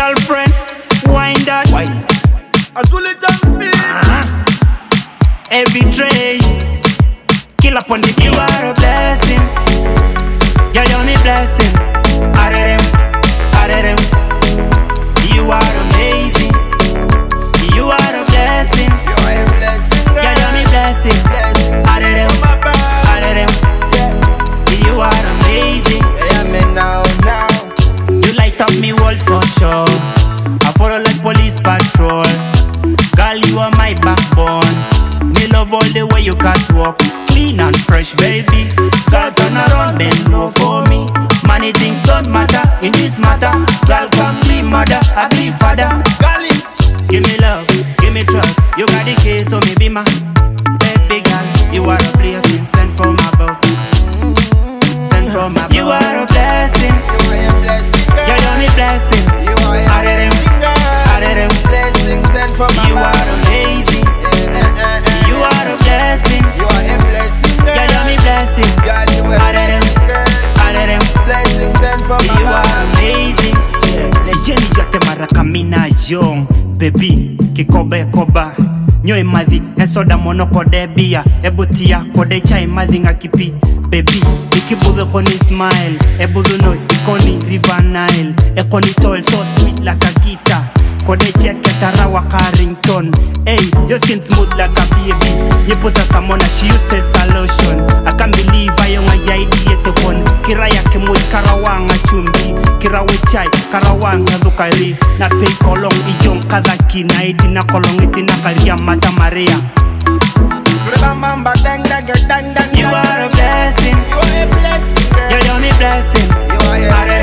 girlfriend, wind that. Azuli Jam speed. Every trace, kill up on the beat. You are a blessing, girl, you're me blessing. Adem, you are amazing. You are a blessing, You are a blessing, girl, you're me blessing. Blessings Adem, you are amazing. yeah, me now. You light up me world for sure. I follow like police patrol. Girl, you are my backbone. Me love all the way you catwalk. Clean and fresh, baby. Girl, turn around, bend low for me. Money things don't matter in this matter. Girl, come be mother, I be father. Galis. Give me love, give me trust. You got the keys to me, be my baby girl. You are a blessing sent from above. Sent from above. You are a blessing. You are a blessing, girl. You're me blessing. You are a blessing, girl. Blessing sent from above. You are amazing. You are a blessing. You are a blessing, girl. You're me blessing. God, you are a blessing, girl. Blessing sent from above. You are amazing. Jenny yote maraka mina young baby kikobe koba nyoe madhi ensoda mono kode bia ebutia kode chai madhi ngakipi baby ikibudho koni smile ebudho no ikoni River Nile ekoni tall so sweet like a guitar kode check etarawa Carrington. Hey, your skin smooth like a baby. You put a salmon she uses a lotion. I can't believe I own a yaidi etokon. Kiraya kemoi karawanga chumbi. Kirawe chai karawanga dukari. Na pay kolong iyong kadaki na itina kolong itina karia mata Maria. You are a blessing. You are a blessing, girl. You're me blessing. You are a